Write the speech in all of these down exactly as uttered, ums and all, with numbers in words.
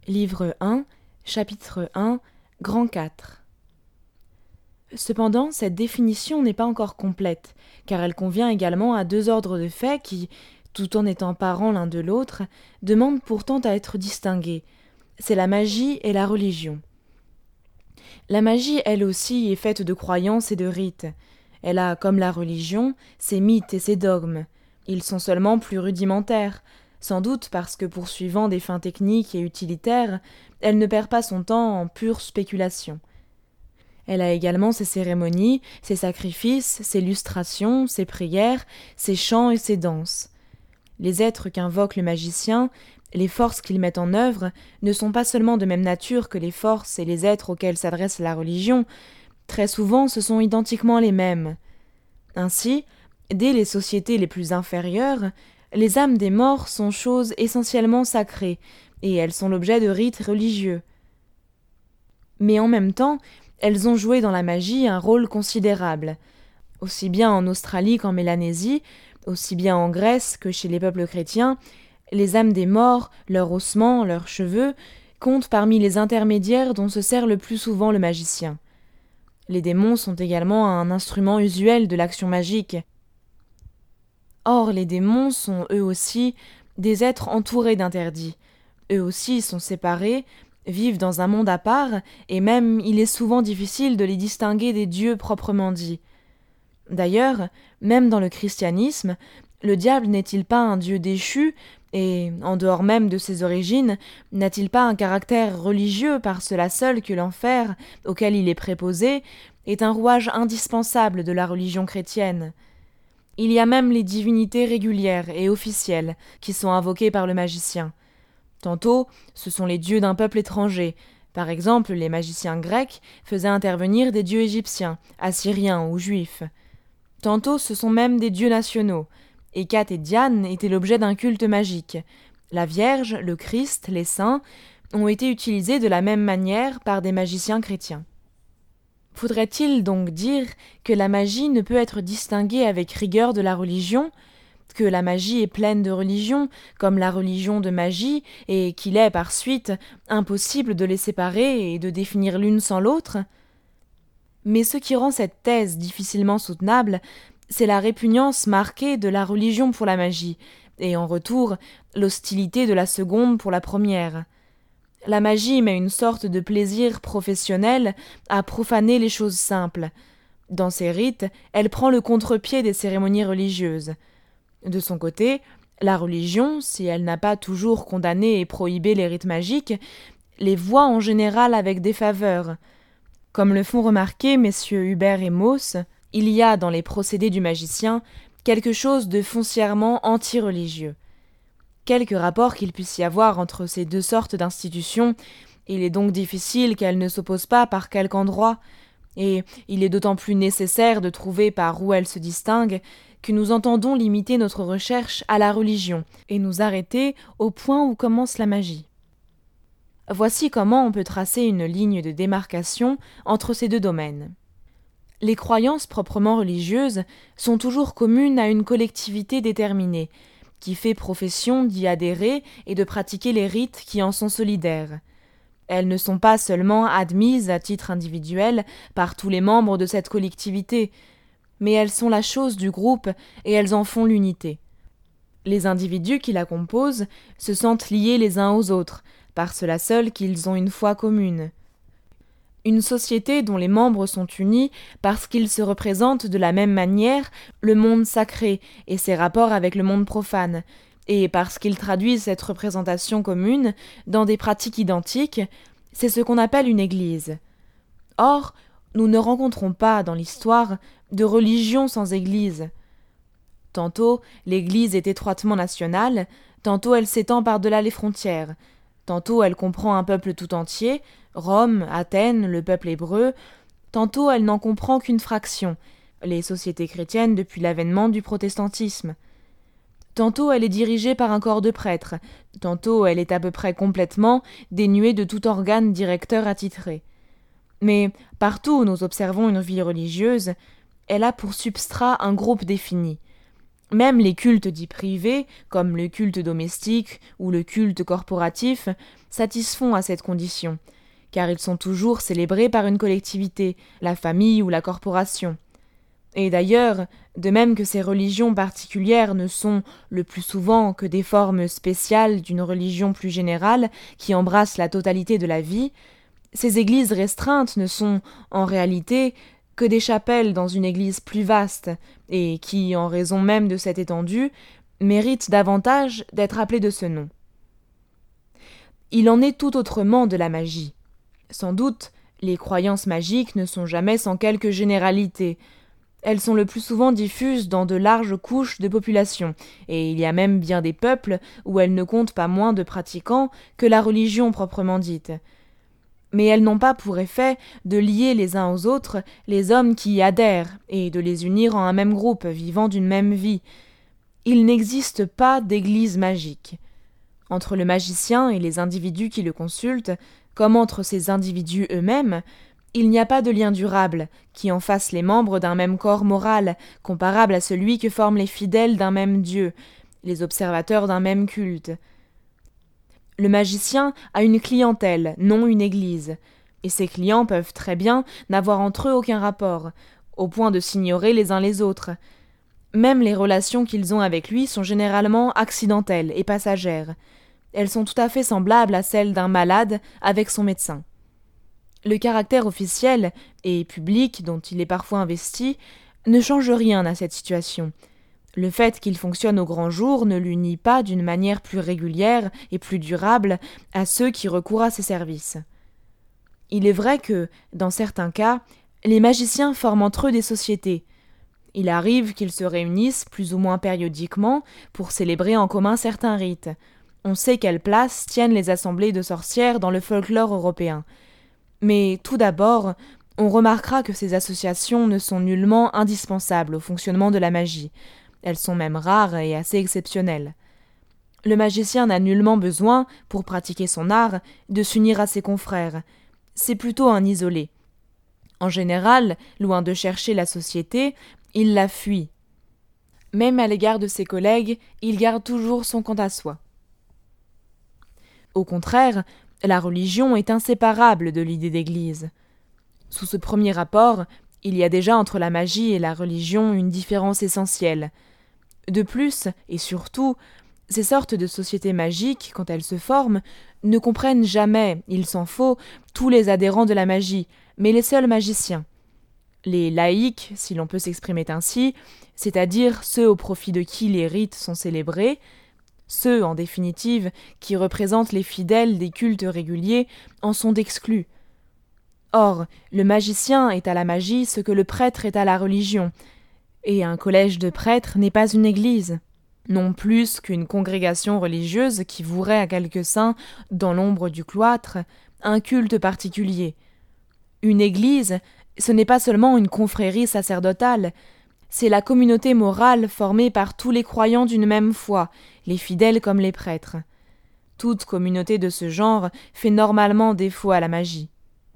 Livre un, chapitre un, grand quatre. Cependant, cette définition n'est pas encore complète, car elle convient également à deux ordres de faits qui, tout en étant parents l'un de l'autre, demandent pourtant à être distingués. C'est la magie et la religion. La magie, elle aussi, est faite de croyances et de rites. Elle a, comme la religion, ses mythes et ses dogmes. Ils sont seulement plus rudimentaires, sans doute parce que poursuivant des fins techniques et utilitaires, elle ne perd pas son temps en pure spéculation. Elle a également ses cérémonies, ses sacrifices, ses lustrations, ses prières, ses chants et ses danses. Les êtres qu'invoque le magicien, les forces qu'il met en œuvre, ne sont pas seulement de même nature que les forces et les êtres auxquels s'adresse la religion, très souvent ce sont identiquement les mêmes. Ainsi, dès les sociétés les plus inférieures, les âmes des morts sont choses essentiellement sacrées, et elles sont l'objet de rites religieux. Mais en même temps, elles ont joué dans la magie un rôle considérable. Aussi bien en Australie qu'en Mélanésie, aussi bien en Grèce que chez les peuples chrétiens, les âmes des morts, leurs ossements, leurs cheveux, comptent parmi les intermédiaires dont se sert le plus souvent le magicien. Les démons sont également un instrument usuel de l'action magique. Or, les démons sont eux aussi des êtres entourés d'interdits. Eux aussi sont séparés, vivent dans un monde à part, et même il est souvent difficile de les distinguer des dieux proprement dits. D'ailleurs, même dans le christianisme, le diable n'est-il pas un dieu déchu, et, en dehors même de ses origines, n'a-t-il pas un caractère religieux par cela seul que l'enfer, auquel il est préposé, est un rouage indispensable de la religion chrétienne? Il y a même les divinités régulières et officielles qui sont invoquées par le magicien. Tantôt, ce sont les dieux d'un peuple étranger. Par exemple, les magiciens grecs faisaient intervenir des dieux égyptiens, assyriens ou juifs. Tantôt, ce sont même des dieux nationaux. Hécate et Diane étaient l'objet d'un culte magique. La Vierge, le Christ, les saints ont été utilisés de la même manière par des magiciens chrétiens. Faudrait-il donc dire que la magie ne peut être distinguée avec rigueur de la religion, que la magie est pleine de religion, comme la religion de magie, et qu'il est, par suite, impossible de les séparer et de définir l'une sans l'autre? Mais ce qui rend cette thèse difficilement soutenable, c'est la répugnance marquée de la religion pour la magie, et en retour, l'hostilité de la seconde pour la première. La magie met une sorte de plaisir professionnel à profaner les choses simples. Dans ses rites, elle prend le contre-pied des cérémonies religieuses. De son côté, la religion, si elle n'a pas toujours condamné et prohibé les rites magiques, les voit en général avec des faveurs. Comme le font remarquer messieurs Hubert et Mauss, il y a dans les procédés du magicien quelque chose de foncièrement anti-religieux. Quelque rapport qu'il puisse y avoir entre ces deux sortes d'institutions, il est donc difficile qu'elles ne s'opposent pas par quelque endroit, et il est d'autant plus nécessaire de trouver par où elles se distinguent que nous entendons limiter notre recherche à la religion et nous arrêter au point où commence la magie. Voici comment on peut tracer une ligne de démarcation entre ces deux domaines. Les croyances proprement religieuses sont toujours communes à une collectivité déterminée, qui fait profession d'y adhérer et de pratiquer les rites qui en sont solidaires. Elles ne sont pas seulement admises à titre individuel par tous les membres de cette collectivité, mais elles sont la chose du groupe et elles en font l'unité. Les individus qui la composent se sentent liés les uns aux autres, par cela seul qu'ils ont une foi commune. Une société dont les membres sont unis parce qu'ils se représentent de la même manière le monde sacré et ses rapports avec le monde profane, et parce qu'ils traduisent cette représentation commune dans des pratiques identiques, c'est ce qu'on appelle une église. Or, nous ne rencontrons pas dans l'histoire de religion sans église. Tantôt, l'église est étroitement nationale, tantôt elle s'étend par-delà les frontières, tantôt elle comprend un peuple tout entier, Rome, Athènes, le peuple hébreu, tantôt elle n'en comprend qu'une fraction, les sociétés chrétiennes depuis l'avènement du protestantisme. Tantôt elle est dirigée par un corps de prêtres, tantôt elle est à peu près complètement dénuée de tout organe directeur attitré. Mais partout où nous observons une vie religieuse, elle a pour substrat un groupe défini. Même les cultes dits privés, comme le culte domestique ou le culte corporatif, satisfont à cette condition, car ils sont toujours célébrés par une collectivité, la famille ou la corporation. Et d'ailleurs, de même que ces religions particulières ne sont, le plus souvent, que des formes spéciales d'une religion plus générale qui embrasse la totalité de la vie, ces églises restreintes ne sont, en réalité, que des chapelles dans une église plus vaste, et qui, en raison même de cette étendue, méritent davantage d'être appelées de ce nom. Il en est tout autrement de la magie. Sans doute, les croyances magiques ne sont jamais sans quelque généralité. Elles sont le plus souvent diffuses dans de larges couches de population, et il y a même bien des peuples où elles ne comptent pas moins de pratiquants que la religion proprement dite. Mais elles n'ont pas pour effet de lier les uns aux autres les hommes qui y adhèrent, et de les unir en un même groupe vivant d'une même vie. Il n'existe pas d'église magique. Entre le magicien et les individus qui le consultent, comme entre ces individus eux-mêmes, il n'y a pas de lien durable qui en fasse les membres d'un même corps moral, comparable à celui que forment les fidèles d'un même Dieu, les observateurs d'un même culte. Le magicien a une clientèle, non une église, et ses clients peuvent très bien n'avoir entre eux aucun rapport, au point de s'ignorer les uns les autres. Même les relations qu'ils ont avec lui sont généralement accidentelles et passagères. Elles sont tout à fait semblables à celles d'un malade avec son médecin. Le caractère officiel et public dont il est parfois investi ne change rien à cette situation. Le fait qu'il fonctionne au grand jour ne l'unit pas d'une manière plus régulière et plus durable à ceux qui recourent à ses services. Il est vrai que, dans certains cas, les magiciens forment entre eux des sociétés. Il arrive qu'ils se réunissent plus ou moins périodiquement pour célébrer en commun certains rites. On sait quelle place tiennent les assemblées de sorcières dans le folklore européen. Mais tout d'abord, on remarquera que ces associations ne sont nullement indispensables au fonctionnement de la magie. Elles sont même rares et assez exceptionnelles. Le magicien n'a nullement besoin, pour pratiquer son art, de s'unir à ses confrères. C'est plutôt un isolé. En général, loin de chercher la société, il la fuit. Même à l'égard de ses collègues, il garde toujours son quant à soi. Au contraire, la religion est inséparable de l'idée d'église. Sous ce premier rapport, il y a déjà entre la magie et la religion une différence essentielle. De plus, et surtout, ces sortes de sociétés magiques, quand elles se forment, ne comprennent jamais, il s'en faut, tous les adhérents de la magie, mais les seuls magiciens. Les laïcs, si l'on peut s'exprimer ainsi, c'est-à-dire ceux au profit de qui les rites sont célébrés, ceux, en définitive, qui représentent les fidèles des cultes réguliers, en sont exclus. Or, le magicien est à la magie ce que le prêtre est à la religion, et un collège de prêtres n'est pas une église, non plus qu'une congrégation religieuse qui vouerait à quelques saints, dans l'ombre du cloître, un culte particulier. Une église, ce n'est pas seulement une confrérie sacerdotale, c'est la communauté morale formée par tous les croyants d'une même foi, les fidèles comme les prêtres. Toute communauté de ce genre fait normalement défaut à la magie.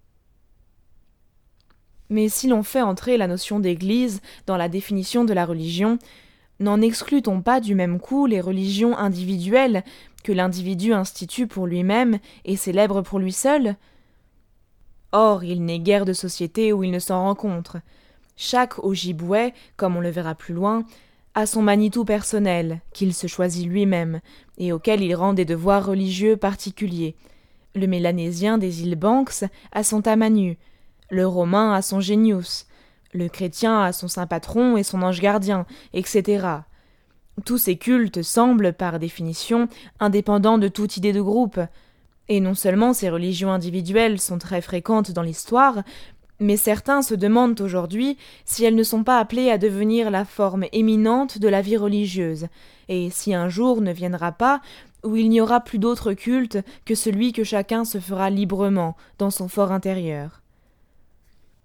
Mais si l'on fait entrer la notion d'église dans la définition de la religion, n'en exclut-on pas du même coup les religions individuelles que l'individu institue pour lui-même et célèbre pour lui seul ? Or, il n'est guère de société où il ne s'en rencontre. Chaque Ojibway, comme on le verra plus loin, a son Manitou personnel, qu'il se choisit lui-même, et auquel il rend des devoirs religieux particuliers. Le Mélanésien des îles Banks a son Tamanu, le Romain a son Genius, le chrétien a son saint patron et son ange gardien, et cetera. Tous ces cultes semblent, par définition, indépendants de toute idée de groupe. Et non seulement ces religions individuelles sont très fréquentes dans l'histoire, mais certains se demandent aujourd'hui si elles ne sont pas appelées à devenir la forme éminente de la vie religieuse, et si un jour ne viendra pas où il n'y aura plus d'autre culte que celui que chacun se fera librement dans son fort intérieur.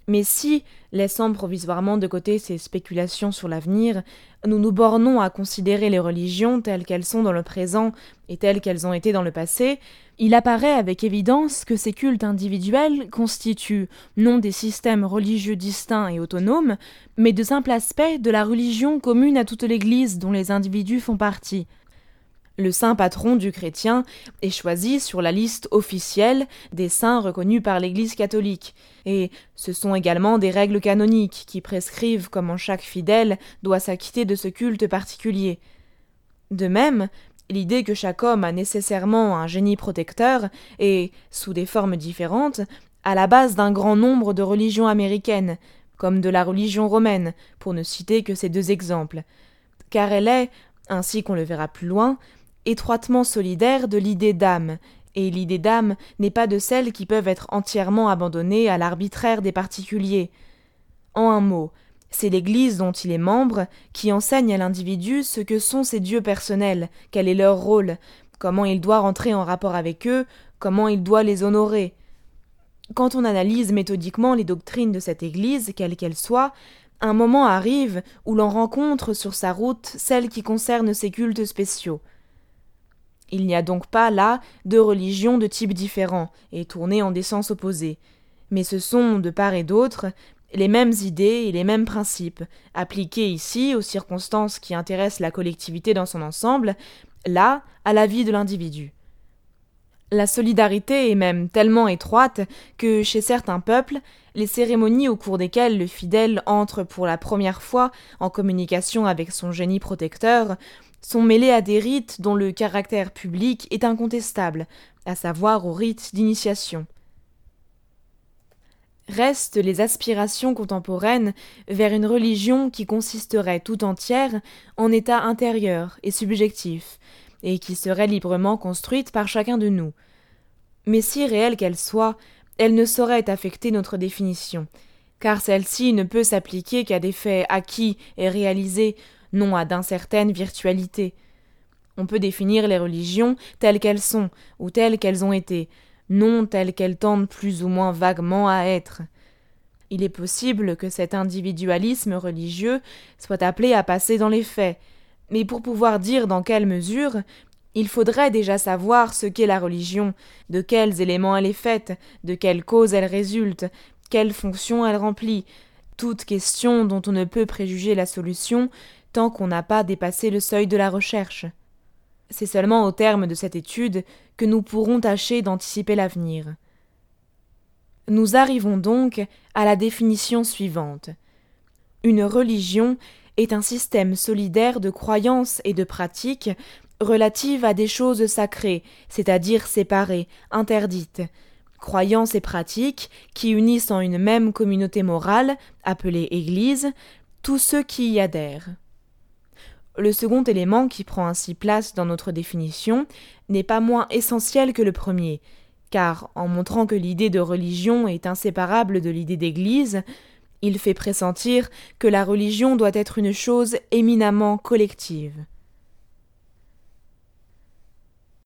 Mais si, laissant provisoirement de côté ces spéculations sur l'avenir, nous nous bornons à considérer les religions telles qu'elles sont dans le présent et telles qu'elles ont été dans le passé, il apparaît avec évidence que ces cultes individuels constituent non des systèmes religieux distincts et autonomes, mais de simples aspects de la religion commune à toute l'Église dont les individus font partie. Le saint patron du chrétien est choisi sur la liste officielle des saints reconnus par l'Église catholique, et ce sont également des règles canoniques qui prescrivent comment chaque fidèle doit s'acquitter de ce culte particulier. De même, l'idée que chaque homme a nécessairement un génie protecteur est, sous des formes différentes, à la base d'un grand nombre de religions américaines, comme de la religion romaine, pour ne citer que ces deux exemples, car elle est, ainsi qu'on le verra plus loin, étroitement solidaire de l'idée d'âme, et l'idée d'âme n'est pas de celles qui peuvent être entièrement abandonnées à l'arbitraire des particuliers. En un mot, c'est l'Église dont il est membre qui enseigne à l'individu ce que sont ses dieux personnels, quel est leur rôle, comment il doit rentrer en rapport avec eux, comment il doit les honorer. Quand on analyse méthodiquement les doctrines de cette Église, quelles qu'elles soient, un moment arrive où l'on rencontre sur sa route celles qui concernent ces cultes spéciaux. Il n'y a donc pas là deux religions de types différents et tournées en des sens opposés, mais ce sont, de part et d'autre, les mêmes idées et les mêmes principes, appliqués ici aux circonstances qui intéressent la collectivité dans son ensemble, là, à la vie de l'individu. La solidarité est même tellement étroite que, chez certains peuples, les cérémonies au cours desquelles le fidèle entre pour la première fois en communication avec son génie protecteur sont mêlées à des rites dont le caractère public est incontestable, à savoir aux rites d'initiation. Restent les aspirations contemporaines vers une religion qui consisterait tout entière en état intérieur et subjectif, et qui serait librement construite par chacun de nous. Mais si réelle qu'elle soit, elle ne saurait affecter notre définition, car celle-ci ne peut s'appliquer qu'à des faits acquis et réalisés, non à d'incertaines virtualités. On peut définir les religions telles qu'elles sont, ou telles qu'elles ont été, non telles qu'elles tendent plus ou moins vaguement à être. Il est possible que cet individualisme religieux soit appelé à passer dans les faits, mais pour pouvoir dire dans quelle mesure, il faudrait déjà savoir ce qu'est la religion, de quels éléments elle est faite, de quelles causes elle résulte, quelles fonctions elle remplit, toutes questions dont on ne peut préjuger la solution tant qu'on n'a pas dépassé le seuil de la recherche. C'est seulement au terme de cette étude que nous pourrons tâcher d'anticiper l'avenir. Nous arrivons donc à la définition suivante. Une religion est un système solidaire de croyances et de pratiques relatives à des choses sacrées, c'est-à-dire séparées, interdites, croyances et pratiques qui unissent en une même communauté morale, appelée Église, tous ceux qui y adhèrent. Le second élément qui prend ainsi place dans notre définition n'est pas moins essentiel que le premier, car en montrant que l'idée de religion est inséparable de l'idée d'Église, il fait pressentir que la religion doit être une chose éminemment collective.